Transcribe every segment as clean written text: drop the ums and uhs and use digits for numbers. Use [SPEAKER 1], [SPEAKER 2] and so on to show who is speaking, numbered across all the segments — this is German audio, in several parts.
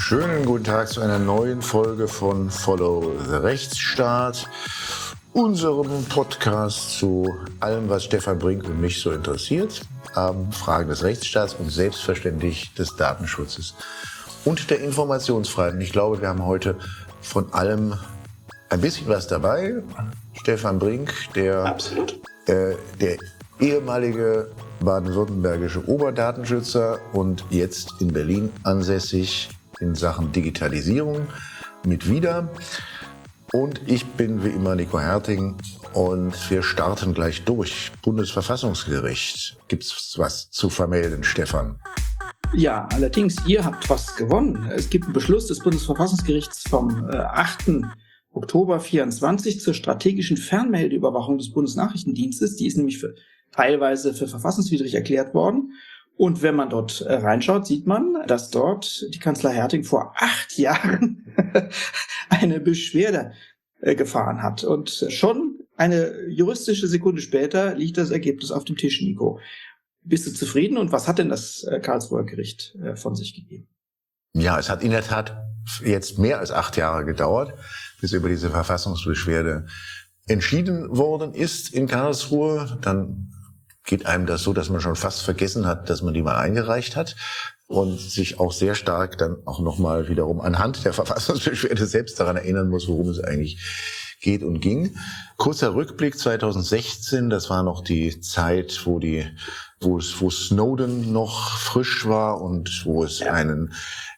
[SPEAKER 1] Schönen guten Tag zu einer neuen Folge von Follow the Rechtsstaat, unserem Podcast zu allem, was Stefan Brink und mich so interessiert, Fragen des Rechtsstaats und selbstverständlich des Datenschutzes und der Informationsfreiheit. Und ich glaube, wir haben heute von allem ein bisschen was dabei. Stefan Brink, der ehemalige baden-württembergische Oberdatenschützer und jetzt in Berlin ansässig in Sachen Digitalisierung mit wieder. Und ich bin wie immer Nico Herting und wir starten gleich durch. Bundesverfassungsgericht. Gibt's was zu vermelden, Stefan?
[SPEAKER 2] Ja, allerdings, ihr habt was gewonnen. Es gibt einen Beschluss des Bundesverfassungsgerichts vom 8. Oktober 24 zur strategischen Fernmeldeüberwachung des Bundesnachrichtendienstes. Die ist nämlich teilweise für verfassungswidrig erklärt worden. Und wenn man dort reinschaut, sieht man, dass dort die Kanzlei Herting vor 8 Jahren eine Beschwerde gefahren hat. Und schon eine juristische Sekunde später liegt das Ergebnis auf dem Tisch, Nico. Bist du zufrieden und was hat denn das Karlsruher Gericht von sich gegeben?
[SPEAKER 1] Ja, es hat in der Tat jetzt mehr als 8 Jahre gedauert, bis über diese Verfassungsbeschwerde entschieden worden ist in Karlsruhe. Dann geht einem das so, dass man schon fast vergessen hat, dass man die mal eingereicht hat und sich auch sehr stark dann auch nochmal wiederum anhand der Verfassungsbeschwerde selbst daran erinnern muss, worum es eigentlich geht und ging. Kurzer Rückblick 2016, das war noch die Zeit, wo Snowden noch frisch war und wo es einen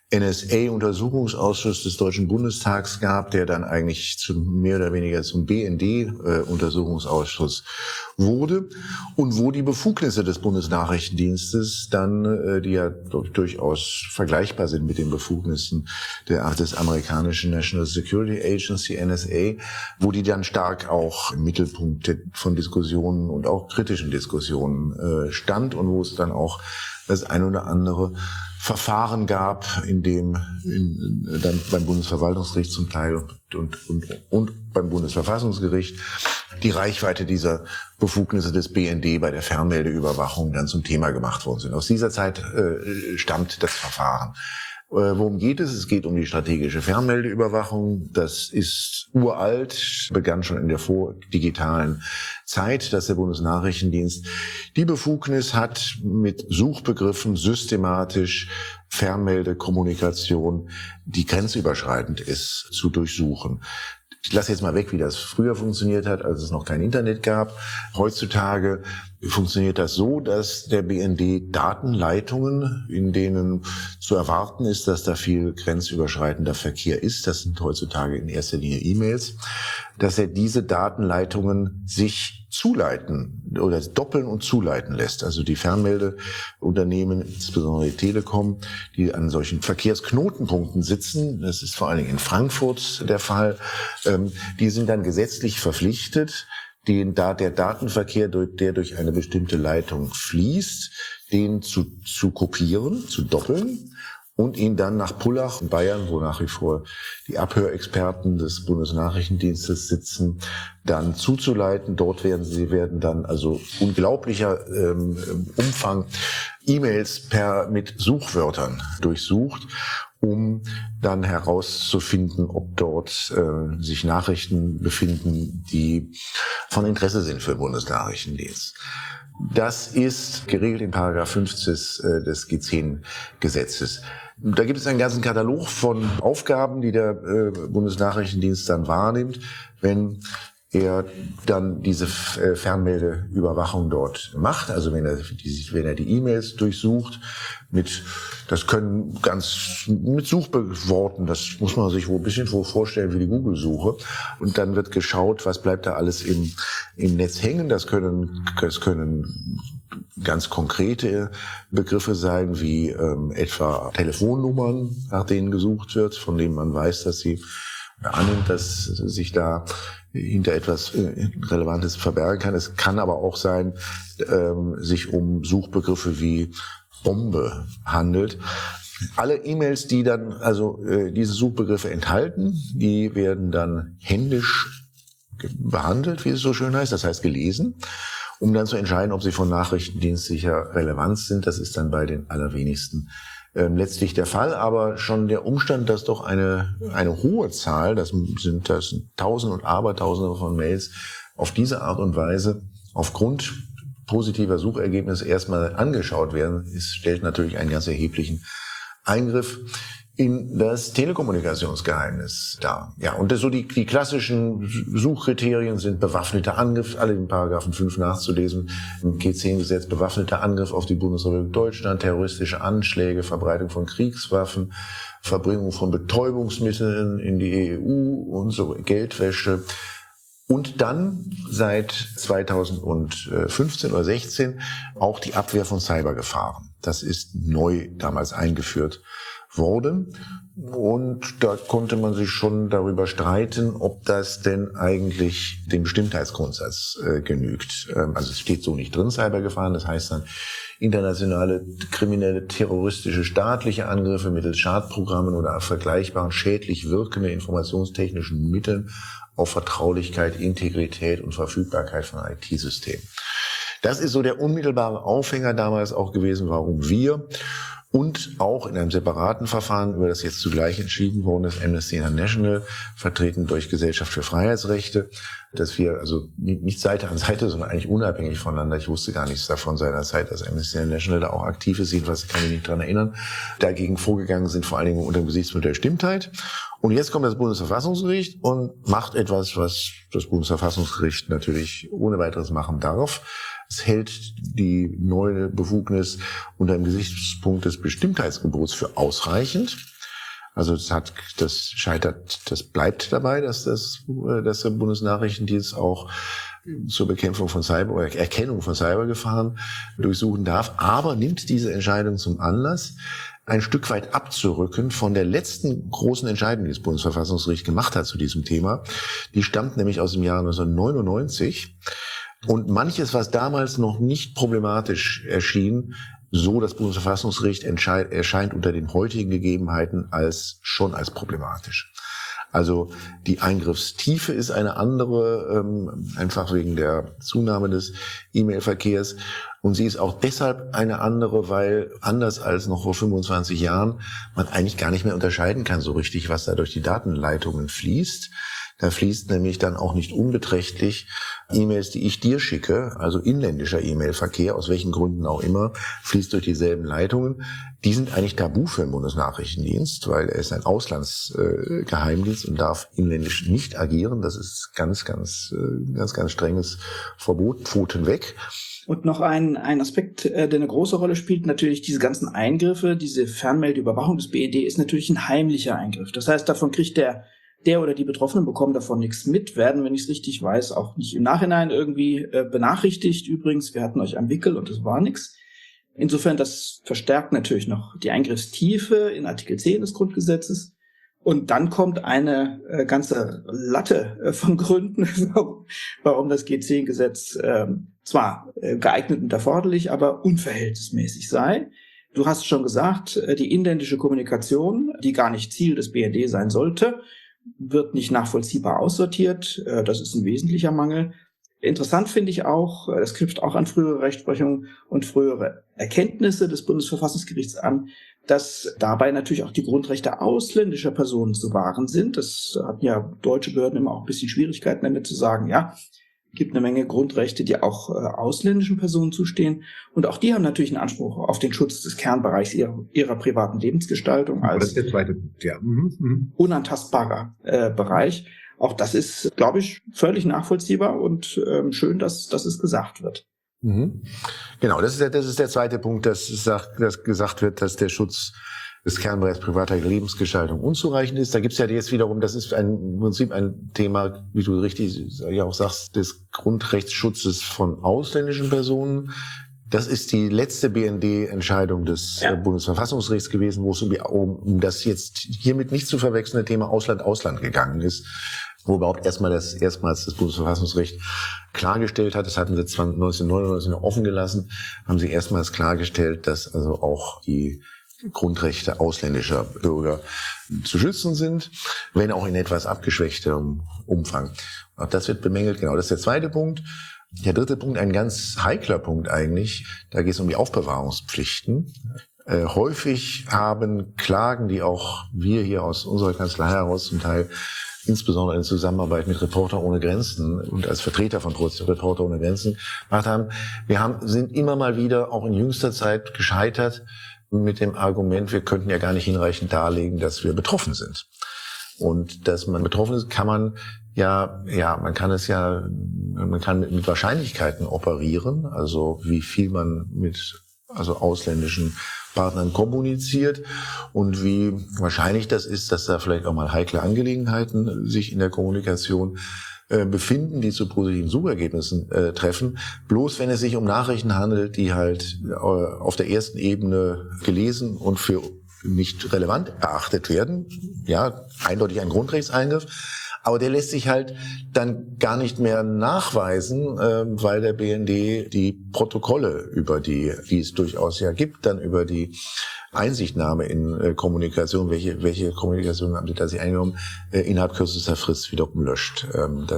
[SPEAKER 1] NSA-Untersuchungsausschuss des Deutschen Bundestags gab, der dann eigentlich mehr oder weniger zum BND-Untersuchungsausschuss wurde und wo die Befugnisse des Bundesnachrichtendienstes dann, die ja durchaus vergleichbar sind mit den Befugnissen des amerikanischen National Security Agency, NSA, wo die dann stark auch im Mittelpunkt von Diskussionen und auch kritischen Diskussionen stand und wo es dann auch das ein oder andere Verfahren gab, in dem dann beim Bundesverwaltungsgericht zum Teil und beim Bundesverfassungsgericht die Reichweite dieser Befugnisse des BND bei der Fernmeldeüberwachung dann zum Thema gemacht worden sind. Aus dieser Zeit stammt das Verfahren. Worum geht es? Es geht um die strategische Fernmeldeüberwachung. Das ist uralt, begann schon in der vordigitalen Zeit, dass der Bundesnachrichtendienst die Befugnis hat, mit Suchbegriffen systematisch Fernmeldekommunikation, die grenzüberschreitend ist, zu durchsuchen. Ich lasse jetzt mal weg, wie das früher funktioniert hat, als es noch kein Internet gab. Heutzutage funktioniert das so, dass der BND Datenleitungen, in denen zu erwarten ist, dass da viel grenzüberschreitender Verkehr ist, das sind heutzutage in erster Linie E-Mails, dass er diese Datenleitungen sich zuleiten oder doppeln und zuleiten lässt. Also die Fernmeldeunternehmen, insbesondere die Telekom, die an solchen Verkehrsknotenpunkten sitzen, das ist vor allen Dingen in Frankfurt der Fall, die sind dann gesetzlich verpflichtet, der Datenverkehr, der durch eine bestimmte Leitung fließt, den zu kopieren, zu doppeln und ihn dann nach Pullach in Bayern, wo nach wie vor die Abhörexperten des Bundesnachrichtendienstes sitzen, dann zuzuleiten. Dort werden dann also unglaublicher Umfang E-Mails mit Suchwörtern durchsucht, um dann herauszufinden, ob dort sich Nachrichten befinden, die von Interesse sind für den Bundesnachrichtendienst. Das ist geregelt in Paragraph 50 des G10-Gesetzes. Da gibt es einen ganzen Katalog von Aufgaben, die der Bundesnachrichtendienst dann wahrnimmt, wenn er dann diese Fernmeldeüberwachung dort macht, also wenn er die E-Mails durchsucht, das können mit Suchworten, das muss man sich wohl ein bisschen vorstellen wie die Google-Suche, und dann wird geschaut, was bleibt da alles im Netz hängen. Das können ganz konkrete Begriffe sein, wie etwa Telefonnummern, nach denen gesucht wird, von denen man weiß, dass sie annimmt, dass sich da hinter etwas Relevantes verbergen kann. Es kann aber auch sein, sich um Suchbegriffe wie Bombe handelt. Alle E-Mails, die dann also diese Suchbegriffe enthalten, die werden dann händisch behandelt, wie es so schön heißt, das heißt gelesen, um dann zu entscheiden, ob sie von nachrichtendienstlicher Relevanz sind. Das ist dann bei den allerwenigsten letztlich der Fall, aber schon der Umstand, dass doch eine hohe Zahl, das sind Tausende und Abertausende von Mails, auf diese Art und Weise aufgrund positiver Suchergebnisse erstmal angeschaut werden, stellt natürlich einen ganz erheblichen Eingriff in das Telekommunikationsgeheimnis dar. Ja, und so die klassischen Suchkriterien sind bewaffneter Angriff, alle in Paragraphen 5 nachzulesen, im G10-Gesetz, bewaffneter Angriff auf die Bundesrepublik Deutschland, terroristische Anschläge, Verbreitung von Kriegswaffen, Verbringung von Betäubungsmitteln in die EU und so, Geldwäsche. Und dann seit 2015 oder 16 auch die Abwehr von Cybergefahren. Das ist neu damals eingeführt worden. Und da konnte man sich schon darüber streiten, ob das denn eigentlich dem Bestimmtheitsgrundsatz genügt. Also es steht so nicht drin, Cybergefahren. Das heißt dann internationale, kriminelle, terroristische, staatliche Angriffe mittels Schadprogrammen oder vergleichbaren schädlich wirkenden informationstechnischen Mitteln auf Vertraulichkeit, Integrität und Verfügbarkeit von IT-Systemen. Das ist so der unmittelbare Aufhänger damals auch gewesen, warum wir und auch in einem separaten Verfahren, über das jetzt zugleich entschieden worden ist, Amnesty International, vertreten durch Gesellschaft für Freiheitsrechte, dass wir also nicht Seite an Seite, sondern eigentlich unabhängig voneinander, ich wusste gar nichts davon seinerzeit, dass Amnesty International da auch aktiv ist, jedenfalls kann ich mich nicht dran erinnern, dagegen vorgegangen sind, vor allen Dingen unter dem Gesichtspunkt der Stimmtheit. Und jetzt kommt das Bundesverfassungsgericht und macht etwas, was das Bundesverfassungsgericht natürlich ohne weiteres machen darf. Es hält die neue Befugnis unter dem Gesichtspunkt des Bestimmtheitsgebots für ausreichend. Also das bleibt dabei, dass der Bundesnachrichtendienst auch zur Bekämpfung von oder Erkennung von Cybergefahren durchsuchen darf, aber nimmt diese Entscheidung zum Anlass, ein Stück weit abzurücken von der letzten großen Entscheidung, die das Bundesverfassungsgericht gemacht hat zu diesem Thema. Die stammt nämlich aus dem Jahr 1999. Und manches, was damals noch nicht problematisch erschien, so das Bundesverfassungsgericht erscheint unter den heutigen Gegebenheiten schon als problematisch. Also die Eingriffstiefe ist eine andere, einfach wegen der Zunahme des E-Mail-Verkehrs. Und sie ist auch deshalb eine andere, weil anders als noch vor 25 Jahren man eigentlich gar nicht mehr unterscheiden kann so richtig, was da durch die Datenleitungen fließt. Da fließt nämlich dann auch nicht unbeträchtlich E-Mails, die ich dir schicke, also inländischer E-Mail-Verkehr, aus welchen Gründen auch immer, fließt durch dieselben Leitungen. Die sind eigentlich tabu für den Bundesnachrichtendienst, weil er ist ein Auslandsgeheimdienst und darf inländisch nicht agieren. Das ist ganz strenges Verbot, Pfoten weg.
[SPEAKER 2] Und noch ein Aspekt, der eine große Rolle spielt, natürlich diese ganzen Eingriffe, diese Fernmeldeüberwachung des BND ist natürlich ein heimlicher Eingriff. Das heißt, davon kriegt der oder die Betroffenen bekommen davon nichts mit, werden, wenn ich es richtig weiß, auch nicht im Nachhinein irgendwie benachrichtigt. Übrigens, wir hatten euch am Wickel und es war nichts. Insofern, das verstärkt natürlich noch die Eingriffstiefe in Artikel 10 des Grundgesetzes. Und dann kommt eine ganze Latte von Gründen, warum das G10-Gesetz zwar geeignet und erforderlich, aber unverhältnismäßig sei. Du hast schon gesagt, die inländische Kommunikation, die gar nicht Ziel des BND sein sollte, wird nicht nachvollziehbar aussortiert. Das ist ein wesentlicher Mangel. Interessant finde ich auch, das knüpft auch an frühere Rechtsprechung und frühere Erkenntnisse des Bundesverfassungsgerichts an, dass dabei natürlich auch die Grundrechte ausländischer Personen zu wahren sind. Das hatten ja deutsche Behörden immer auch ein bisschen Schwierigkeiten damit zu sagen, ja, gibt eine Menge Grundrechte, die auch ausländischen Personen zustehen. Und auch die haben natürlich einen Anspruch auf den Schutz des Kernbereichs ihrer privaten Lebensgestaltung als
[SPEAKER 1] das ist der zweite Punkt, ja.
[SPEAKER 2] Unantastbarer Bereich. Auch das ist, glaube ich, völlig nachvollziehbar und schön, dass es gesagt wird.
[SPEAKER 1] Genau, das ist der zweite Punkt, dass gesagt wird, dass der Schutz des Kernbereichs privater Lebensgestaltung unzureichend ist. Da gibt's ja jetzt wiederum, das ist im Prinzip ein Thema, wie du richtig ja auch sagst, des Grundrechtsschutzes von ausländischen Personen. Das ist die letzte BND-Entscheidung des Bundesverfassungsgerichts gewesen, wo es um das jetzt hiermit nicht zu verwechselnde Thema Ausland gegangen ist, wo überhaupt erstmals das Bundesverfassungsgericht klargestellt hat, das hatten sie 1999 noch offen gelassen, haben sie erstmals klargestellt, dass also auch die Grundrechte ausländischer Bürger zu schützen sind, wenn auch in etwas abgeschwächterem Umfang. Auch das wird bemängelt. Genau, das ist der zweite Punkt. Der dritte Punkt, ein ganz heikler Punkt eigentlich, da geht es um die Aufbewahrungspflichten. Häufig haben Klagen, die auch wir hier aus unserer Kanzlei heraus zum Teil insbesondere in Zusammenarbeit mit Reporter ohne Grenzen und als Vertreter von Reporter ohne Grenzen gemacht haben. Sind immer mal wieder auch in jüngster Zeit gescheitert mit dem Argument, wir könnten ja gar nicht hinreichend darlegen, dass wir betroffen sind. Und dass man betroffen ist, kann man man kann mit Wahrscheinlichkeiten operieren, also wie viel man mit ausländischen Partnern kommuniziert und wie wahrscheinlich das ist, dass da vielleicht auch mal heikle Angelegenheiten sich in der Kommunikation befinden, die zu positiven Suchergebnissen treffen. Bloß wenn es sich um Nachrichten handelt, die halt auf der ersten Ebene gelesen und für nicht relevant erachtet werden, eindeutig ein Grundrechtseingriff, aber der lässt sich halt dann gar nicht mehr nachweisen, weil der BND die Protokolle die es durchaus ja gibt, dann über die Einsichtnahme in Kommunikation, welche Kommunikation haben Sie da sich eingenommen, innerhalb kürzester Frist wiederum löscht.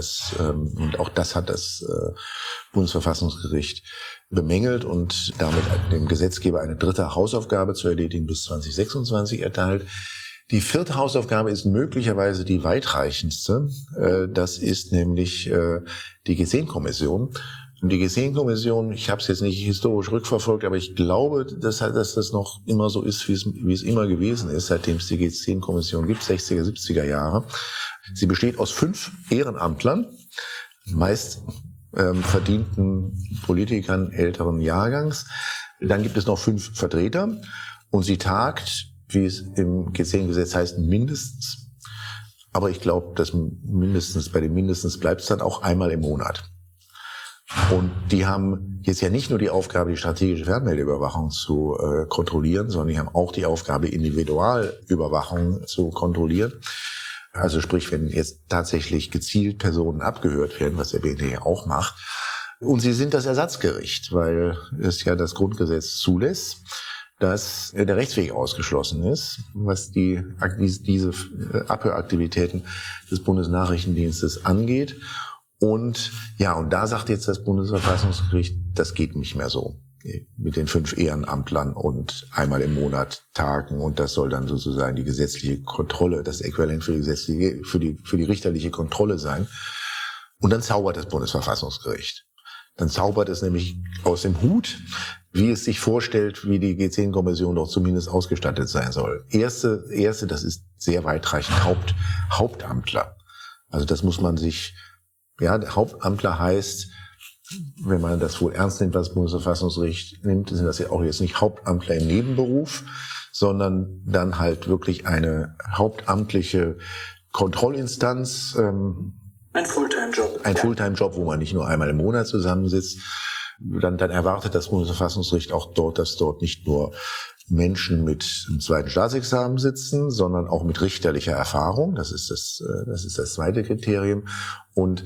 [SPEAKER 1] Und auch das hat das Bundesverfassungsgericht bemängelt und damit dem Gesetzgeber eine dritte Hausaufgabe zu erledigen bis 2026 erteilt. Die vierte Hausaufgabe ist möglicherweise die weitreichendste. Das ist nämlich die G10-Kommission. Und die G10-Kommission, ich habe es jetzt nicht historisch rückverfolgt, aber ich glaube, dass das noch immer so ist, wie es immer gewesen ist, seitdem es die G10-Kommission gibt, 60er, 70er Jahre. Sie besteht aus 5 Ehrenamtlern, meist verdienten Politikern älteren Jahrgangs. Dann gibt es noch 5 Vertreter und sie tagt, wie es im G10-Gesetz heißt, mindestens. Aber ich glaube, dass bei dem mindestens bleibt es dann auch einmal im Monat. Und die haben jetzt ja nicht nur die Aufgabe, die strategische Fernmeldeüberwachung zu kontrollieren, sondern die haben auch die Aufgabe, Individualüberwachung zu kontrollieren. Also sprich, wenn jetzt tatsächlich gezielt Personen abgehört werden, was der BND ja auch macht. Und sie sind das Ersatzgericht, weil es ja das Grundgesetz zulässt, dass der Rechtsweg ausgeschlossen ist, was diese Abhöraktivitäten des Bundesnachrichtendienstes angeht. Und da sagt jetzt das Bundesverfassungsgericht, das geht nicht mehr so mit den 5 Ehrenamtlern und einmal im Monat tagen. Und das soll dann sozusagen die gesetzliche Kontrolle, das Äquivalent für die richterliche Kontrolle sein. Und dann zaubert das Bundesverfassungsgericht. Dann zaubert es nämlich aus dem Hut, wie es sich vorstellt, wie die G10-Kommission doch zumindest ausgestattet sein soll. Erste, das ist sehr weitreichend, Hauptamtler. Also das muss man sich, Hauptamtler heißt, wenn man das wohl ernst nimmt, was das Bundesverfassungsgericht nimmt, sind das ja auch jetzt nicht Hauptamtler im Nebenberuf, sondern dann halt wirklich eine hauptamtliche Kontrollinstanz,
[SPEAKER 2] ein Fulltime-Job.
[SPEAKER 1] Ein Fulltime-Job, wo man nicht nur einmal im Monat zusammensitzt. Dann erwartet das Bundesverfassungsgericht auch dass dort nicht nur Menschen mit einem zweiten Staatsexamen sitzen, sondern auch mit richterlicher Erfahrung. Das ist das zweite Kriterium. Und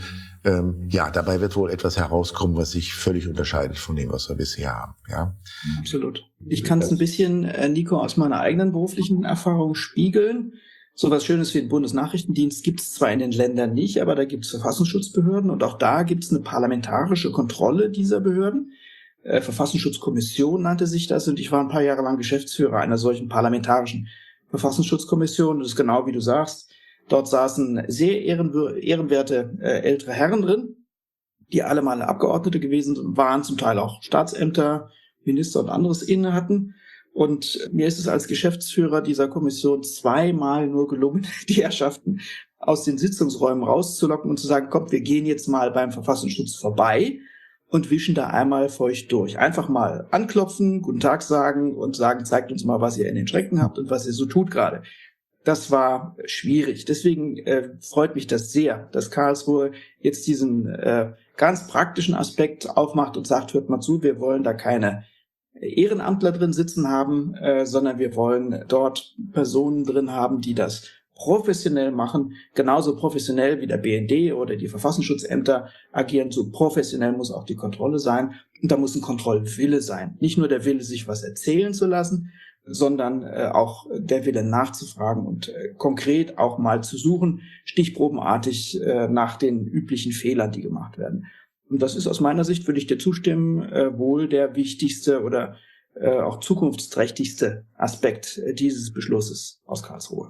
[SPEAKER 1] dabei wird wohl etwas herauskommen, was sich völlig unterscheidet von dem, was wir bisher haben. Ja?
[SPEAKER 2] Absolut. Ich kann es ein bisschen, Nico, aus meiner eigenen beruflichen Erfahrung spiegeln. So was Schönes wie den Bundesnachrichtendienst gibt es zwar in den Ländern nicht, aber da gibt es Verfassungsschutzbehörden und auch da gibt es eine parlamentarische Kontrolle dieser Behörden. Verfassungsschutzkommission nannte sich das und ich war ein paar Jahre lang Geschäftsführer einer solchen parlamentarischen Verfassungsschutzkommission. Das ist genau wie du sagst. Dort saßen sehr ehrenwerte ältere Herren drin, die alle mal Abgeordnete gewesen waren, zum Teil auch Staatsämter, Minister und anderes inne hatten. Und mir ist es als Geschäftsführer dieser Kommission 2-mal nur gelungen, die Herrschaften aus den Sitzungsräumen rauszulocken und zu sagen, kommt, wir gehen jetzt mal beim Verfassungsschutz vorbei und wischen da einmal feucht durch. Einfach mal anklopfen, guten Tag sagen und sagen, zeigt uns mal, was ihr in den Schrecken habt und was ihr so tut gerade. Das war schwierig. Deswegen freut mich das sehr, dass Karlsruhe jetzt diesen ganz praktischen Aspekt aufmacht und sagt, hört mal zu, wir wollen da keine Ehrenamtler drin sitzen haben, sondern wir wollen dort Personen drin haben, die das professionell machen, genauso professionell wie der BND oder die Verfassungsschutzämter agieren, so professionell muss auch die Kontrolle sein. Und da muss ein Kontrollwille sein. Nicht nur der Wille, sich was erzählen zu lassen, sondern auch der Wille nachzufragen und konkret auch mal zu suchen, stichprobenartig nach den üblichen Fehlern, die gemacht werden. Und das ist aus meiner Sicht, würde ich dir zustimmen, wohl der wichtigste oder auch zukunftsträchtigste Aspekt dieses Beschlusses aus Karlsruhe.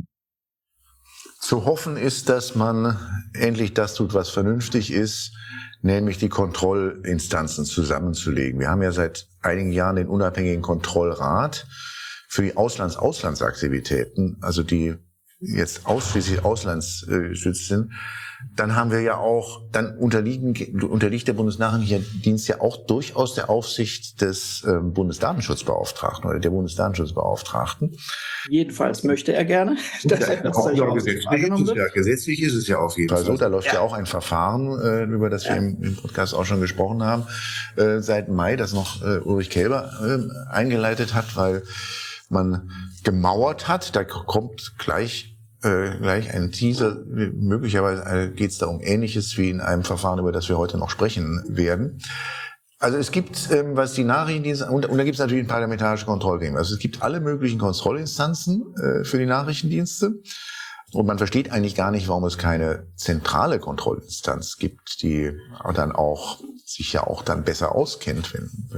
[SPEAKER 1] Zu hoffen ist, dass man endlich das tut, was vernünftig ist, nämlich die Kontrollinstanzen zusammenzulegen. Wir haben ja seit einigen Jahren den unabhängigen Kontrollrat für die Auslandsaktivitäten, also die jetzt ausschließlich auslandsgestützt sind. Dann haben wir ja auch, dann unterliegt der Bundesnachrichtendienst ja auch durchaus der Aufsicht des Bundesdatenschutzbeauftragten oder der Bundesdatenschutzbeauftragten.
[SPEAKER 2] Jedenfalls möchte er gerne, dass er das
[SPEAKER 1] wahrgenommen wird. Gesetzlich ist es ja auf jeden Fall so. Da läuft ja auch ein Verfahren, über das wir im Podcast auch schon gesprochen haben, seit Mai, das noch Ulrich Kelber eingeleitet hat, weil man gemauert hat. Da kommt gleich ein Teaser. Möglicherweise geht es da um Ähnliches wie in einem Verfahren, über das wir heute noch sprechen werden. Also es gibt, was die Nachrichtendienste, und da gibt es natürlich ein parlamentarische Kontrollgremien. Also es gibt alle möglichen Kontrollinstanzen für die Nachrichtendienste. Und man versteht eigentlich gar nicht, warum es keine zentrale Kontrollinstanz gibt, die dann auch sich ja auch dann besser auskennt,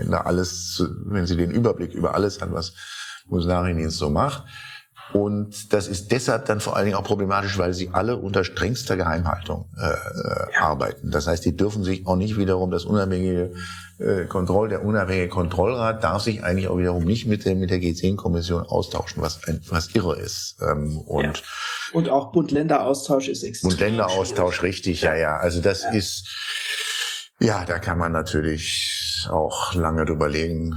[SPEAKER 1] wenn sie den Überblick über alles hat, was Bundesnachrichtendienst so macht. Und das ist deshalb dann vor allen Dingen auch problematisch, weil sie alle unter strengster Geheimhaltung arbeiten. Das heißt, die dürfen sich auch nicht wiederum der unabhängige Kontrollrat darf sich eigentlich auch wiederum nicht mit der G10-Kommission austauschen, was irre ist.
[SPEAKER 2] Und auch Bund-Länder-Austausch ist extrem.
[SPEAKER 1] Bund-Länder-Austausch, richtig, ja. Also das ist, da kann man natürlich auch lange drüber legen,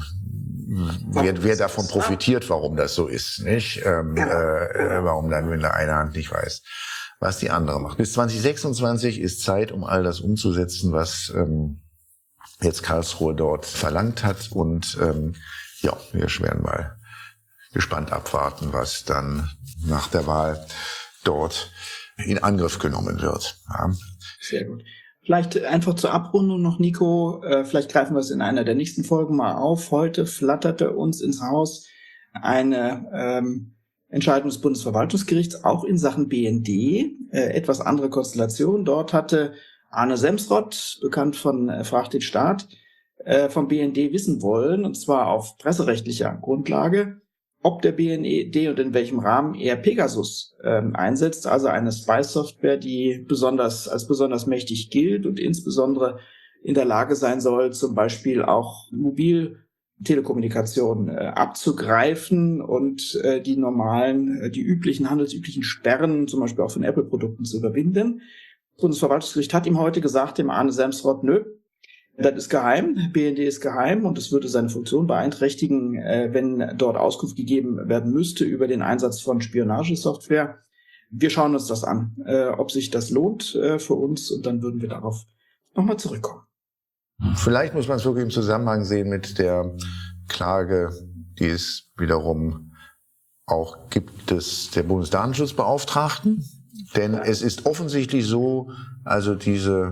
[SPEAKER 1] wer davon profitiert, warum das so ist, nicht? Warum dann, wenn da eine Hand nicht weiß, was die andere macht. Bis 2026 ist Zeit, um all das umzusetzen, was jetzt Karlsruhe dort verlangt hat. Und wir werden mal gespannt abwarten, was dann nach der Wahl dort in Angriff genommen wird. Ja.
[SPEAKER 2] Sehr gut. Vielleicht einfach zur Abrundung noch, Nico, vielleicht greifen wir es in einer der nächsten Folgen mal auf. Heute flatterte uns ins Haus eine Entscheidung des Bundesverwaltungsgerichts, auch in Sachen BND, etwas andere Konstellation. Dort hatte Arne Semsrott, bekannt von Frag den Staat, vom BND wissen wollen, und zwar auf presserechtlicher Grundlage, ob der BND und in welchem Rahmen er Pegasus einsetzt, also eine Spy-Software, die als besonders mächtig gilt und insbesondere in der Lage sein soll, zum Beispiel auch Mobiltelekommunikation abzugreifen und die handelsüblichen Sperren, zum Beispiel auch von Apple-Produkten, zu überwinden. Das Bundesverwaltungsgericht hat ihm heute gesagt, dem Arne Semsrott, nö, das ist geheim, BND ist geheim und es würde seine Funktion beeinträchtigen, wenn dort Auskunft gegeben werden müsste über den Einsatz von Spionagesoftware. Wir schauen uns das an, ob sich das lohnt für uns, und dann würden wir darauf nochmal zurückkommen.
[SPEAKER 1] Vielleicht muss man es wirklich im Zusammenhang sehen mit der Klage, die es wiederum auch gibt, der Bundesdatenschutzbeauftragten. Denn es ist offensichtlich so, also diese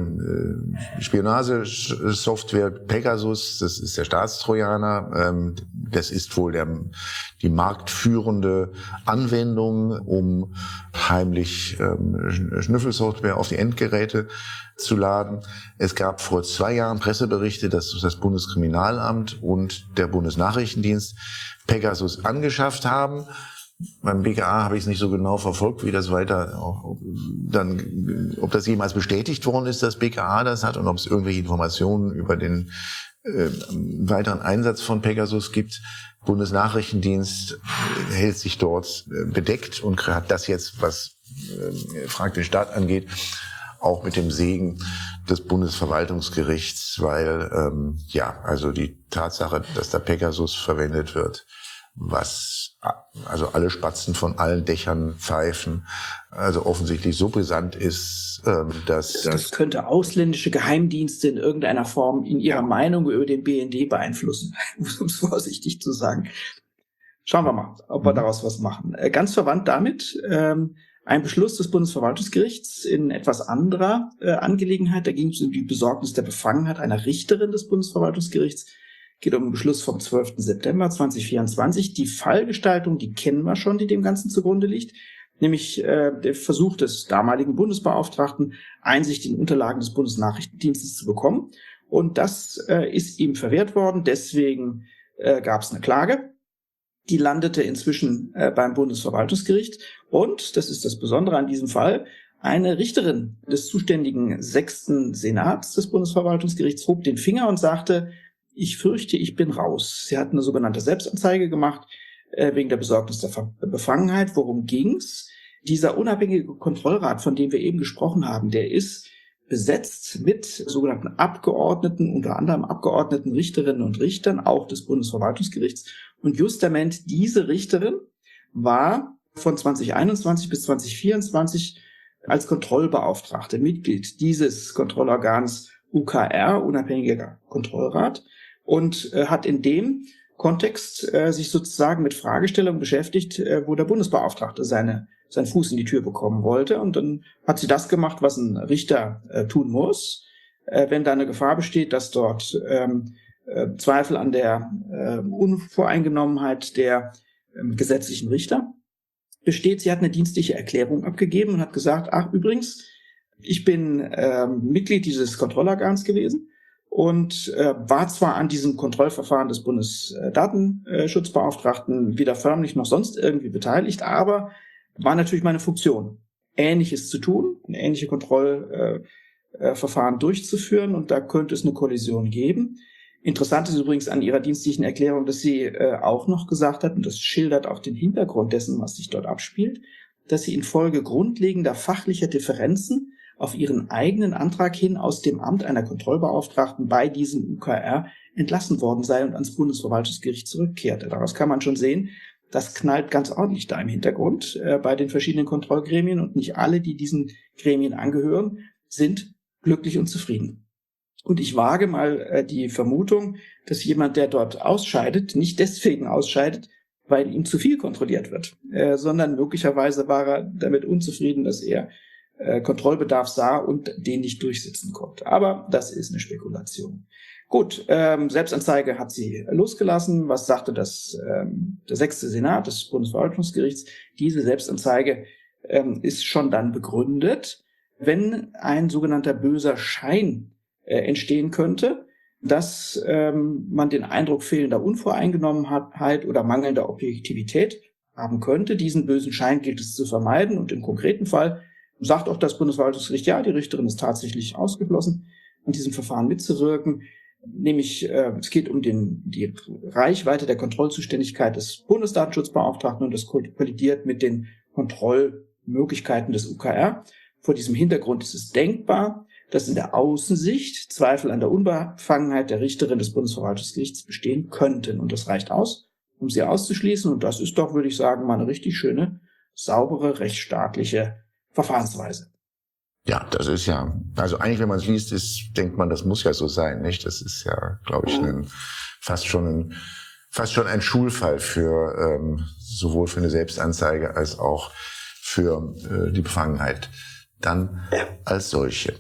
[SPEAKER 1] Spionagesoftware Pegasus, das ist der Staatstrojaner, das ist wohl die marktführende Anwendung, um heimlich Schnüffelsoftware auf die Endgeräte zu laden. Es gab vor 2 Jahren Presseberichte, dass das Bundeskriminalamt und der Bundesnachrichtendienst Pegasus angeschafft haben. Beim BKA habe ich es nicht so genau verfolgt, wie das ob das jemals bestätigt worden ist, dass BKA das hat, und ob es irgendwelche Informationen über den weiteren Einsatz von Pegasus gibt. Bundesnachrichtendienst hält sich dort bedeckt und hat das jetzt, was Frag den Staat angeht, auch mit dem Segen des Bundesverwaltungsgerichts, weil also die Tatsache, dass da Pegasus verwendet wird, also alle Spatzen von allen Dächern pfeifen, also offensichtlich so brisant ist, dass
[SPEAKER 2] das könnte ausländische Geheimdienste in irgendeiner Form in ihrer Meinung über den BND beeinflussen, um es vorsichtig zu sagen. Schauen wir mal, ob wir daraus was machen. Ganz verwandt damit ein Beschluss des Bundesverwaltungsgerichts in etwas anderer Angelegenheit. Da ging es um die Besorgnis der Befangenheit einer Richterin des Bundesverwaltungsgerichts. Geht um einen Beschluss vom 12. September 2024. Die Fallgestaltung, die kennen wir schon, die dem Ganzen zugrunde liegt. Nämlich der Versuch des damaligen Bundesbeauftragten, Einsicht in Unterlagen des Bundesnachrichtendienstes zu bekommen. Und das ist ihm verwehrt worden. Deswegen gab es eine Klage. Die landete inzwischen beim Bundesverwaltungsgericht. Und, das ist das Besondere an diesem Fall, eine Richterin des zuständigen 6. Senats des Bundesverwaltungsgerichts hob den Finger und sagte, ich fürchte, ich bin raus. Sie hat eine sogenannte Selbstanzeige gemacht wegen der Besorgnis der Befangenheit. Worum ging's? Dieser unabhängige Kontrollrat, von dem wir eben gesprochen haben, der ist besetzt mit sogenannten Abgeordneten, unter anderem Abgeordneten, Richterinnen und Richtern, auch des Bundesverwaltungsgerichts. Und justament diese Richterin war von 2021 bis 2024 als Kontrollbeauftragte Mitglied dieses Kontrollorgans UKR, Unabhängiger Kontrollrat, und hat in dem Kontext sich sozusagen mit Fragestellungen beschäftigt, wo der Bundesbeauftragte seinen Fuß in die Tür bekommen wollte. Und dann hat sie das gemacht, was ein Richter tun muss, wenn da eine Gefahr besteht, dass dort Zweifel an der Unvoreingenommenheit der gesetzlichen Richter besteht. Sie hat eine dienstliche Erklärung abgegeben und hat gesagt, ach übrigens, ich bin Mitglied dieses Kontrollorgans gewesen und war zwar an diesem Kontrollverfahren des Bundesdatenschutzbeauftragten weder förmlich noch sonst irgendwie beteiligt, aber war natürlich meine Funktion, Ähnliches zu tun, ähnliche Kontrollverfahren durchzuführen, und da könnte es eine Kollision geben. Interessant ist übrigens an ihrer dienstlichen Erklärung, dass sie auch noch gesagt hat, und das schildert auch den Hintergrund dessen, was sich dort abspielt, dass sie infolge grundlegender fachlicher Differenzen auf ihren eigenen Antrag hin aus dem Amt einer Kontrollbeauftragten bei diesem UKR entlassen worden sei und ans Bundesverwaltungsgericht zurückkehrte. Daraus kann man schon sehen, das knallt ganz ordentlich da im Hintergrund bei den verschiedenen Kontrollgremien, und nicht alle, die diesen Gremien angehören, sind glücklich und zufrieden. Und ich wage mal die Vermutung, dass jemand, der dort ausscheidet, nicht deswegen ausscheidet, weil ihm zu viel kontrolliert wird, sondern möglicherweise war er damit unzufrieden, dass er Kontrollbedarf sah und den nicht durchsetzen konnte. Aber das ist eine Spekulation. Gut, Selbstanzeige hat sie losgelassen. Was sagte der 6. Senat des Bundesverwaltungsgerichts? Diese Selbstanzeige ist schon dann begründet, wenn ein sogenannter böser Schein entstehen könnte, dass man den Eindruck fehlender Unvoreingenommenheit oder mangelnder Objektivität haben könnte. Diesen bösen Schein gilt es zu vermeiden, und im konkreten Fall sagt auch das Bundesverwaltungsgericht, ja, die Richterin ist tatsächlich ausgeschlossen, an diesem Verfahren mitzuwirken. Nämlich es geht um die Reichweite der Kontrollzuständigkeit des Bundesdatenschutzbeauftragten, und das kollidiert mit den Kontrollmöglichkeiten des UKR. Vor diesem Hintergrund ist es denkbar, dass in der Außensicht Zweifel an der Unbefangenheit der Richterin des Bundesverwaltungsgerichts bestehen könnten. Und das reicht aus, um sie auszuschließen. Und das ist doch, würde ich sagen, mal eine richtig schöne, saubere, rechtsstaatliche Verfahrensweise.
[SPEAKER 1] Ja, das ist ja, also eigentlich, wenn man es liest, denkt man, das muss ja so sein, nicht? Das ist ja, glaube ich, fast schon ein Schulfall für sowohl für eine Selbstanzeige als auch für die Befangenheit dann als solche.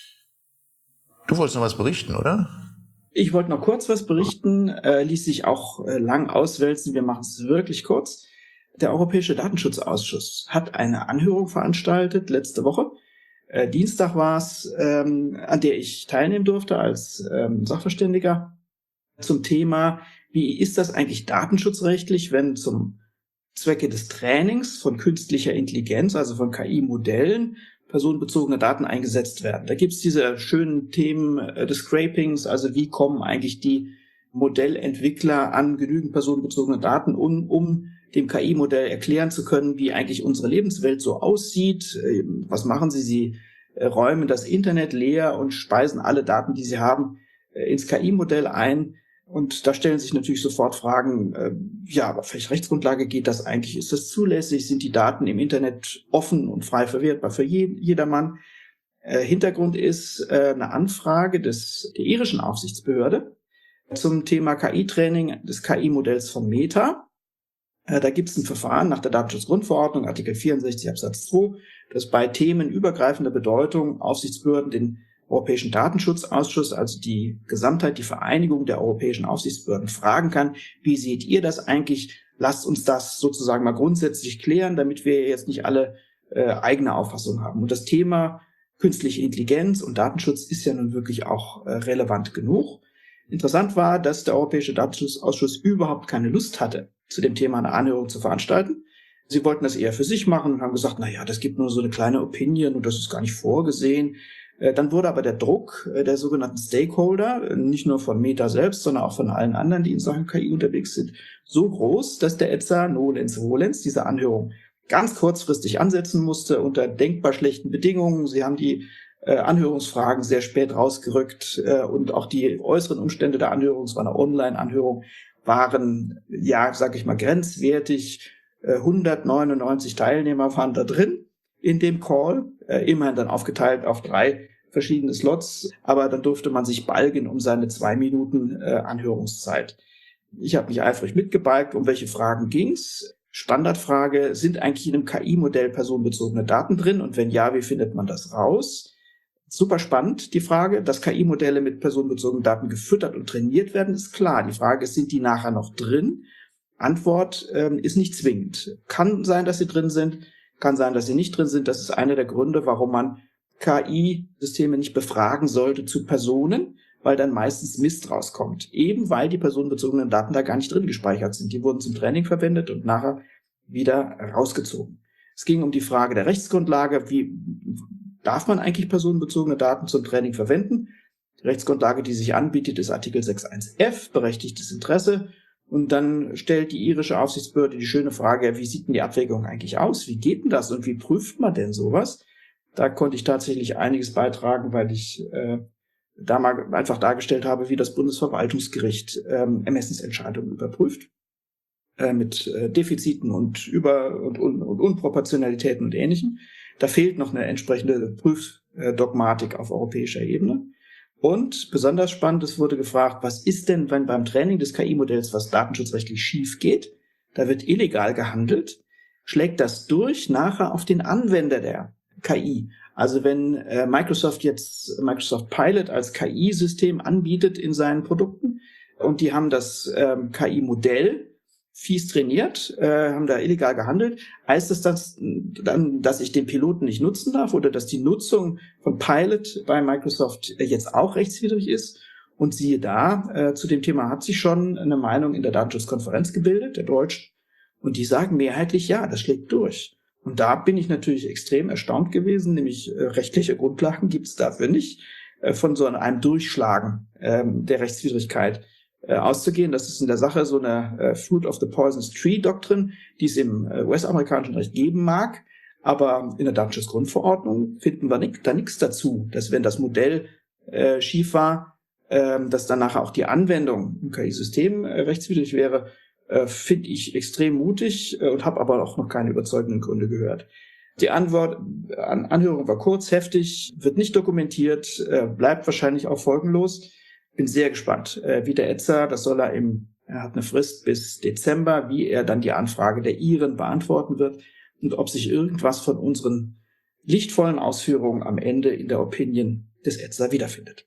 [SPEAKER 1] Du wolltest noch was berichten, oder?
[SPEAKER 2] Ich wollte noch kurz was berichten, ließ sich auch lang auswälzen. Wir machen es wirklich kurz. Der Europäische Datenschutzausschuss hat eine Anhörung veranstaltet letzte Woche. Dienstag war es, an der ich teilnehmen durfte als Sachverständiger zum Thema, wie ist das eigentlich datenschutzrechtlich, wenn zum Zwecke des Trainings von künstlicher Intelligenz, also von KI-Modellen, personenbezogene Daten eingesetzt werden. Da gibt's diese schönen Themen des Scrapings, also wie kommen eigentlich die Modellentwickler an genügend personenbezogene Daten, um dem KI-Modell erklären zu können, wie eigentlich unsere Lebenswelt so aussieht. Was machen sie? Sie räumen das Internet leer und speisen alle Daten, die sie haben, ins KI-Modell ein. Und da stellen sich natürlich sofort Fragen, ja, aber auf welche Rechtsgrundlage geht das eigentlich? Ist das zulässig? Sind die Daten im Internet offen und frei verwertbar für jedermann? Hintergrund ist eine Anfrage der irischen Aufsichtsbehörde zum Thema KI-Training des KI-Modells von Meta. Da gibt es ein Verfahren nach der Datenschutzgrundverordnung, Artikel 64 Absatz 2, dass bei Themen übergreifender Bedeutung Aufsichtsbehörden den Europäischen Datenschutzausschuss, also die Gesamtheit, die Vereinigung der europäischen Aufsichtsbehörden, fragen kann, wie seht ihr das eigentlich? Lasst uns das sozusagen mal grundsätzlich klären, damit wir jetzt nicht alle eigene Auffassung haben. Und das Thema künstliche Intelligenz und Datenschutz ist ja nun wirklich auch relevant genug. Interessant war, dass der Europäische Datenschutzausschuss überhaupt keine Lust hatte, zu dem Thema eine Anhörung zu veranstalten. Sie wollten das eher für sich machen und haben gesagt, das gibt nur so eine kleine Opinion und das ist gar nicht vorgesehen. Dann wurde aber der Druck der sogenannten Stakeholder, nicht nur von Meta selbst, sondern auch von allen anderen, die in Sachen KI unterwegs sind, so groß, dass der ETSA nolens volens diese Anhörung ganz kurzfristig ansetzen musste, unter denkbar schlechten Bedingungen. Sie haben die Anhörungsfragen sehr spät rausgerückt und auch die äußeren Umstände der Anhörung, es war eine Online-Anhörung, waren, grenzwertig. 199 Teilnehmer waren da drin in dem Call, immerhin dann aufgeteilt auf 3 verschiedene Slots, aber dann durfte man sich balgen um seine 2 Minuten Anhörungszeit. Ich habe mich eifrig mitgebalgt, um welche Fragen ging's. Standardfrage, sind eigentlich in einem KI-Modell personenbezogene Daten drin und wenn ja, wie findet man das raus? Super spannend, die Frage, dass KI-Modelle mit personenbezogenen Daten gefüttert und trainiert werden, ist klar. Die Frage ist, sind die nachher noch drin? Antwort ist nicht zwingend. Kann sein, dass sie drin sind, kann sein, dass sie nicht drin sind. Das ist einer der Gründe, warum man KI-Systeme nicht befragen sollte zu Personen, weil dann meistens Mist rauskommt. Eben weil die personenbezogenen Daten da gar nicht drin gespeichert sind. Die wurden zum Training verwendet und nachher wieder rausgezogen. Es ging um die Frage der Rechtsgrundlage. Wie darf man eigentlich personenbezogene Daten zum Training verwenden? Die Rechtsgrundlage, die sich anbietet, ist Artikel 6.1f, berechtigtes Interesse. Und dann stellt die irische Aufsichtsbehörde die schöne Frage, wie sieht denn die Abwägung eigentlich aus? Wie geht denn das und wie prüft man denn sowas? Da konnte ich tatsächlich einiges beitragen, weil ich da mal einfach dargestellt habe, wie das Bundesverwaltungsgericht Ermessensentscheidungen überprüft mit Defiziten und Unproportionalitäten und Ähnlichem. Da fehlt noch eine entsprechende Prüfdogmatik auf europäischer Ebene. Und besonders spannend, es wurde gefragt, was ist denn, wenn beim Training des KI-Modells was datenschutzrechtlich schief geht? Da wird illegal gehandelt. Schlägt das durch nachher auf den Anwender der KI? Also wenn Microsoft jetzt Microsoft Pilot als KI-System anbietet in seinen Produkten und die haben das KI-Modell fies trainiert, haben da illegal gehandelt, heißt das dann, dass ich den Piloten nicht nutzen darf oder dass die Nutzung von Pilot bei Microsoft jetzt auch rechtswidrig ist? Und siehe da, zu dem Thema hat sich schon eine Meinung in der Datenschutzkonferenz gebildet, der Deutschen, und die sagen mehrheitlich, ja, das schlägt durch. Und da bin ich natürlich extrem erstaunt gewesen, nämlich rechtliche Grundlagen gibt es dafür nicht, von so einem Durchschlagen der Rechtswidrigkeit auszugehen. Das ist in der Sache so eine Fruit of the Poisonous Tree Doctrine, die es im US-amerikanischen Recht geben mag, aber in der Datenschutzgrundverordnung finden wir da nichts dazu, dass wenn das Modell schief war, dass dann nachher auch die Anwendung im KI-System rechtswidrig wäre. Finde ich extrem mutig und habe aber auch noch keine überzeugenden Gründe gehört. Die Anhörung war kurz, heftig, wird nicht dokumentiert, bleibt wahrscheinlich auch folgenlos. Bin sehr gespannt, wie der ETSA, er hat eine Frist bis Dezember, wie er dann die Anfrage der Iren beantworten wird und ob sich irgendwas von unseren lichtvollen Ausführungen am Ende in der Opinion des ETSA wiederfindet.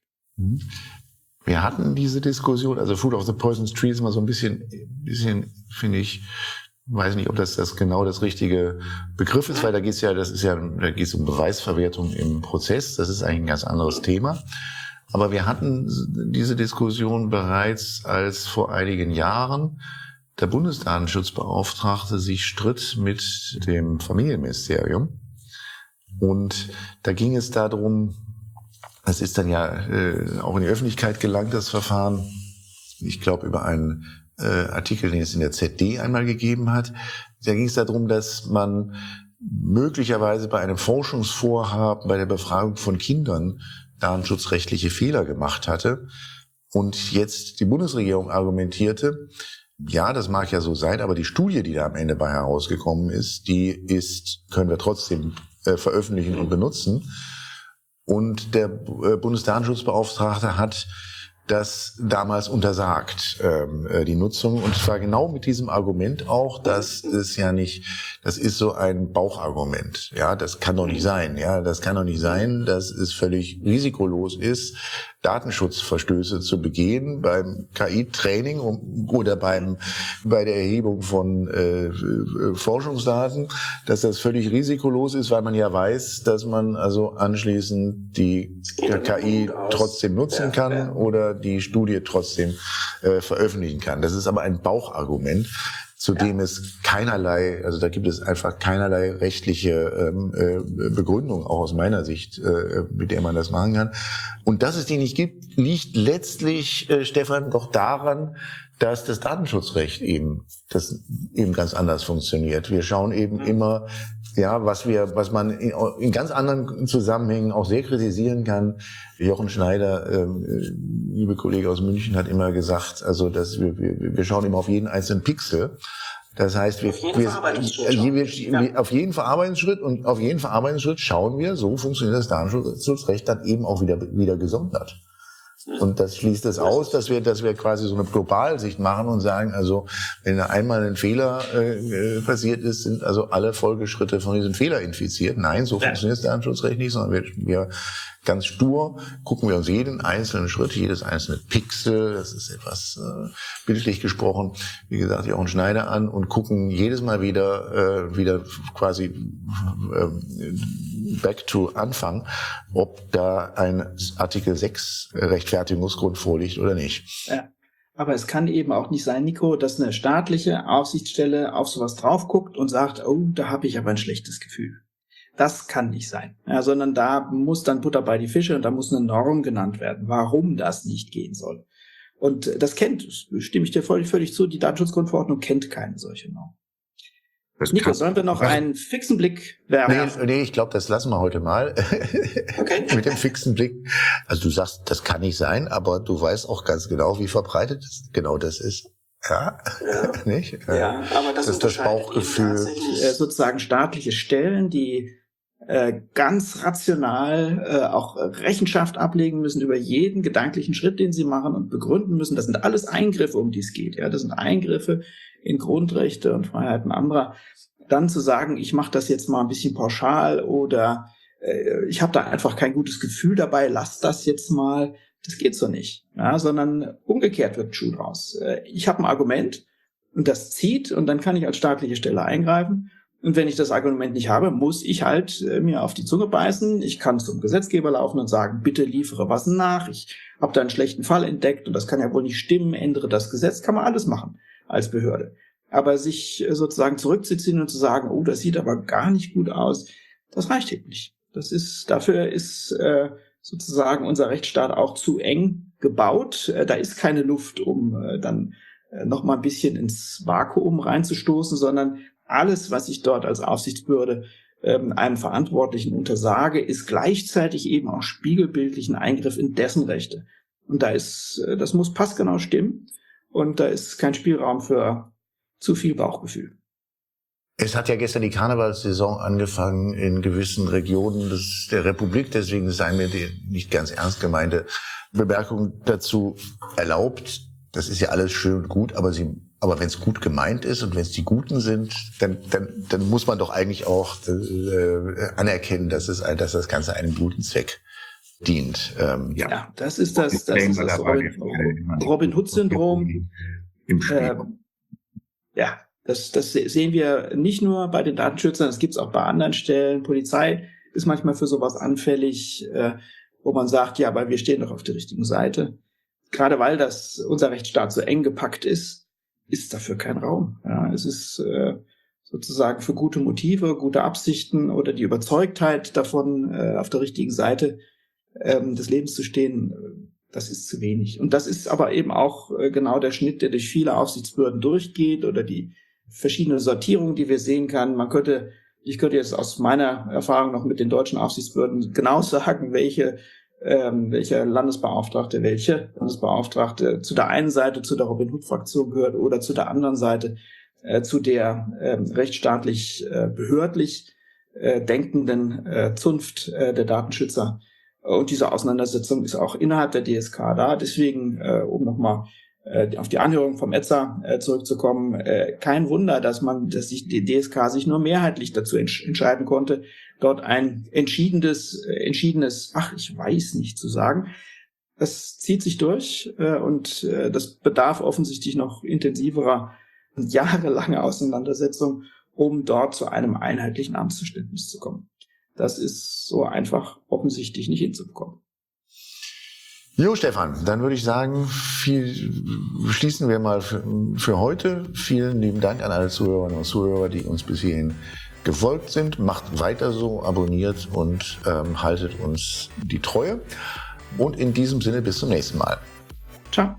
[SPEAKER 1] Wir hatten diese Diskussion, also Fruit of the Poisonous Tree ist immer so ein bisschen, finde ich, weiß nicht, ob das genau das richtige Begriff ist, weil da geht es um Beweisverwertung im Prozess, das ist eigentlich ein ganz anderes Thema. Aber wir hatten diese Diskussion bereits, als vor einigen Jahren der Bundesdatenschutzbeauftragte sich stritt mit dem Familienministerium. Und da ging es darum, es ist dann ja auch in die Öffentlichkeit gelangt, das Verfahren, ich glaube über einen Artikel, den es in der ZD einmal gegeben hat. Da ging es darum, dass man möglicherweise bei einem Forschungsvorhaben, bei der Befragung von Kindern, datenschutzrechtliche Fehler gemacht hatte und jetzt die Bundesregierung argumentierte, ja, das mag ja so sein, aber die Studie, die da am Ende bei herausgekommen ist, können wir trotzdem veröffentlichen und benutzen. Und der Bundesdatenschutzbeauftragte hat das damals untersagt, die Nutzung. Und zwar genau mit diesem Argument auch, das ist so ein Bauchargument. Ja, das kann doch nicht sein. Ja, das kann doch nicht sein, dass es völlig risikolos ist, Datenschutzverstöße zu begehen beim KI-Training oder bei der Erhebung von Forschungsdaten, dass das völlig risikolos ist, weil man ja weiß, dass man also anschließend die KI trotzdem nutzen kann oder die Studie trotzdem veröffentlichen kann. Das ist aber ein Bauchargument, zu dem es keinerlei, also da gibt es einfach keinerlei rechtliche Begründung, auch aus meiner Sicht, mit der man das machen kann. Und dass es die nicht gibt, liegt letztlich, Stefan, doch daran, dass das Datenschutzrecht eben ganz anders funktioniert. Wir schauen eben immer, ja, was man in ganz anderen Zusammenhängen auch sehr kritisieren kann. Jochen Schneider, liebe Kollege aus München, hat immer gesagt, also dass wir schauen immer auf jeden einzelnen Pixel. Das heißt, auf jeden Verarbeitungsschritt und auf jeden Verarbeitungsschritt schauen wir, so funktioniert das Datenschutzrecht dann eben auch wieder gesondert. Und das schließt es aus, dass wir quasi so eine Globalsicht machen und sagen, also wenn einmal ein Fehler passiert ist, sind also alle Folgeschritte von diesem Fehler infiziert. Nein, so funktioniert das Datenschutzrecht nicht, sondern wir ganz stur gucken wir uns jeden einzelnen Schritt, jedes einzelne Pixel, das ist etwas bildlich gesprochen, wie gesagt, Jochen Schneider an und gucken jedes Mal wieder quasi back to Anfang, ob da ein Artikel 6 Rechtfertigungsgrund vorliegt oder nicht.
[SPEAKER 2] Ja. Aber es kann eben auch nicht sein, Nico, dass eine staatliche Aufsichtsstelle auf sowas drauf guckt und sagt, oh, da habe ich aber ein schlechtes Gefühl. Das kann nicht sein. Ja, sondern da muss dann Butter bei die Fische und da muss eine Norm genannt werden, warum das nicht gehen soll. Und das stimme ich dir völlig zu, die Datenschutzgrundverordnung kennt keine solche Norm. Nico, sollen wir noch einen fixen Blick werfen?
[SPEAKER 1] Nee, ich glaube, das lassen wir heute mal. Okay. Mit dem fixen Blick. Also du sagst, das kann nicht sein, aber du weißt auch ganz genau, wie verbreitet genau das ist. Ja. Nicht?
[SPEAKER 3] Ja, aber das
[SPEAKER 1] ist das Bauchgefühl.
[SPEAKER 2] Sozusagen staatliche Stellen, die ganz rational auch Rechenschaft ablegen müssen über jeden gedanklichen Schritt, den sie machen und begründen müssen. Das sind alles Eingriffe, um die es geht. Ja, das sind Eingriffe in Grundrechte und Freiheiten anderer. Dann zu sagen, ich mache das jetzt mal ein bisschen pauschal oder ich habe da einfach kein gutes Gefühl dabei, lass das jetzt mal. Das geht so nicht, ja, sondern umgekehrt wird ein Schuh draus. Ich habe ein Argument und das zieht und dann kann ich als staatliche Stelle eingreifen. Und wenn ich das Argument nicht habe, muss ich halt mir auf die Zunge beißen. Ich kann zum Gesetzgeber laufen und sagen, bitte liefere was nach. Ich habe da einen schlechten Fall entdeckt und das kann ja wohl nicht stimmen. Ändere das Gesetz, kann man alles machen als Behörde. Aber sich sozusagen zurückzuziehen und zu sagen, oh, das sieht aber gar nicht gut aus, das reicht eben nicht. Dafür ist sozusagen unser Rechtsstaat auch zu eng gebaut. Da ist keine Luft, um dann noch mal ein bisschen ins Vakuum reinzustoßen, sondern alles, was ich dort als Aufsichtsbehörde einem Verantwortlichen untersage, ist gleichzeitig eben auch spiegelbildlich ein Eingriff in dessen Rechte. Und das muss passgenau stimmen und da ist kein Spielraum für zu viel Bauchgefühl.
[SPEAKER 1] Es hat ja gestern die Karnevalssaison angefangen in gewissen Regionen der Republik, deswegen sei mir die nicht ganz ernst gemeinte Bemerkung dazu erlaubt. Das ist ja alles schön und gut, aber wenn es gut gemeint ist und wenn es die Guten sind, dann muss man doch eigentlich auch anerkennen, dass das Ganze einem guten Zweck dient.
[SPEAKER 2] Ja, das ist das Robin Hood-Syndrom.
[SPEAKER 1] Im Spiel.
[SPEAKER 2] Ja, das sehen wir nicht nur bei den Datenschützern, das gibt es auch bei anderen Stellen. Polizei ist manchmal für sowas anfällig, wo man sagt, ja, aber wir stehen doch auf der richtigen Seite. Gerade weil unser Rechtsstaat so eng gepackt ist dafür kein Raum. Ja, es ist sozusagen für gute Motive, gute Absichten oder die Überzeugtheit davon, auf der richtigen Seite des Lebens zu stehen, das ist zu wenig. Und das ist aber eben auch genau der Schnitt, der durch viele Aufsichtsbehörden durchgeht oder die verschiedene Sortierungen, die wir sehen kann. Ich könnte jetzt aus meiner Erfahrung noch mit den deutschen Aufsichtsbehörden genau sagen, welche Landesbeauftragte zu der einen Seite zu der Robin-Hood-Fraktion gehört oder zu der anderen Seite zu der rechtsstaatlich behördlich denkenden Zunft der Datenschützer. Und diese Auseinandersetzung ist auch innerhalb der DSK da. Deswegen, um nochmal auf die Anhörung vom ETSA zurückzukommen, kein Wunder, dass sich die DSK sich nur mehrheitlich dazu entscheiden konnte, dort ein entschiedenes, ach, ich weiß nicht zu sagen. Das zieht sich durch und das bedarf offensichtlich noch intensiverer und jahrelanger Auseinandersetzung, um dort zu einem einheitlichen Amtsverständnis zu kommen. Das ist so einfach offensichtlich nicht hinzubekommen.
[SPEAKER 1] Jo, Stefan, dann würde ich sagen, schließen wir mal für heute. Vielen lieben Dank an alle Zuhörerinnen und Zuhörer, die uns bis hierhin gefolgt sind. Macht weiter so, abonniert und haltet uns die Treue. Und in diesem Sinne bis zum nächsten Mal.
[SPEAKER 2] Ciao.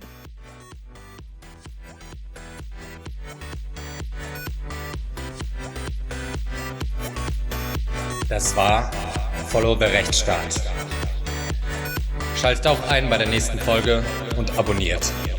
[SPEAKER 3] Das war Follow the Rechtsstaat. Schaltet auch ein bei der nächsten Folge und abonniert.